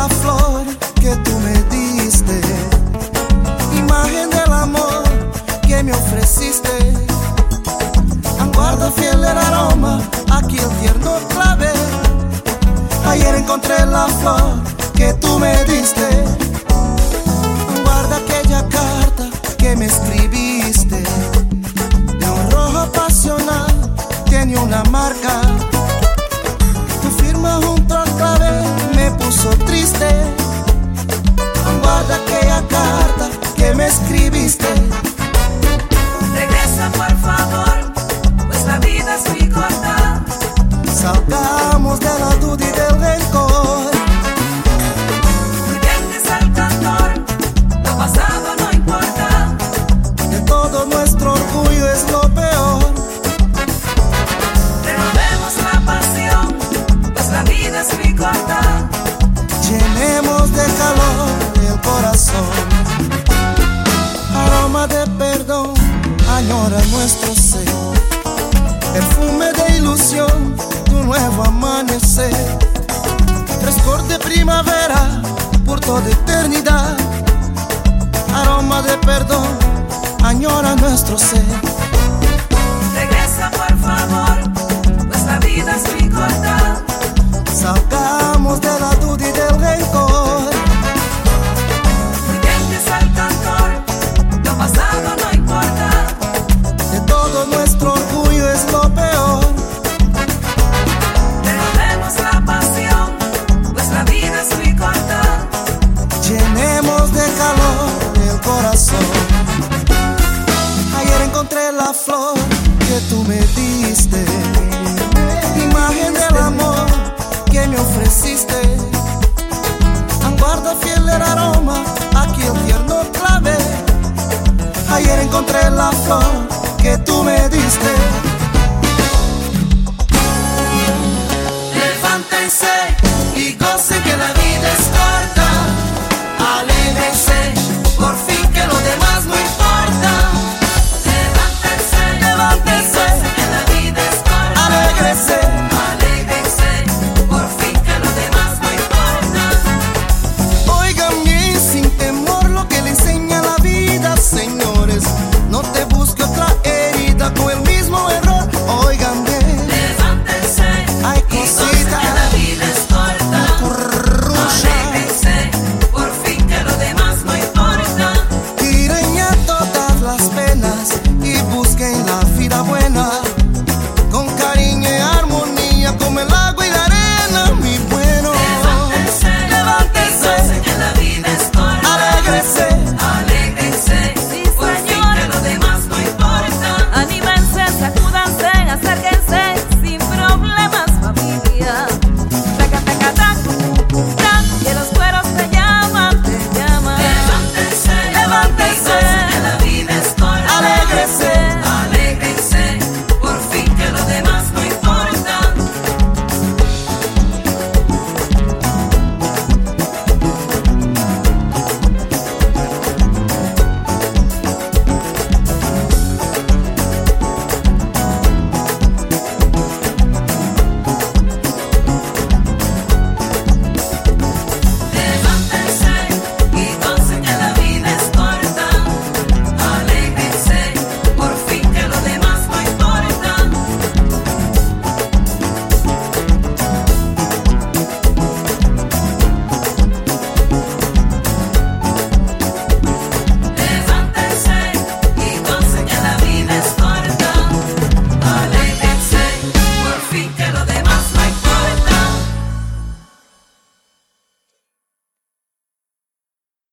la flor que tú me diste, imagen del amor que me ofreciste. Guarda fiel el aroma, aquí el tierno clavel. Ayer encontré la flor que tú me diste. Guarda aquella carta que me escribiste, de un rojo pasional, tiene una marca. Tu firma junto al clavel me puso triste. Guarda aquella carta que me escribiste. Regresa por favor, pues la vida es muy corta. Salgamos de la duda y del rencor. Prudentes al cantor, lo pasado no importa. De todo nuestro orgullo es lo peor. Renovemos la pasión, pues la vida es muy corta. Llenemos de calor el corazón. Aroma de perdón añora nuestro ser. Perfume de ilusión, tu nuevo amanecer. Frescor de primavera por toda eternidad. Aroma de perdón añora nuestro ser. Regresa por favor, pues la vida es muy corta. Salgamos de la duda y del rencor. Prudentes al cantor, lo pasado no importa. De todo nuestro orgullo es lo peor. Renovemos la pasión, pues la vida es muy corta. Llenemos de calor el corazón. Ayer encontré la flor que tú me diste, imagen del amor que me ofreciste. Guarda fiel el aroma, aquí el tierno clavel. Ayer encontré la flor que tú me diste.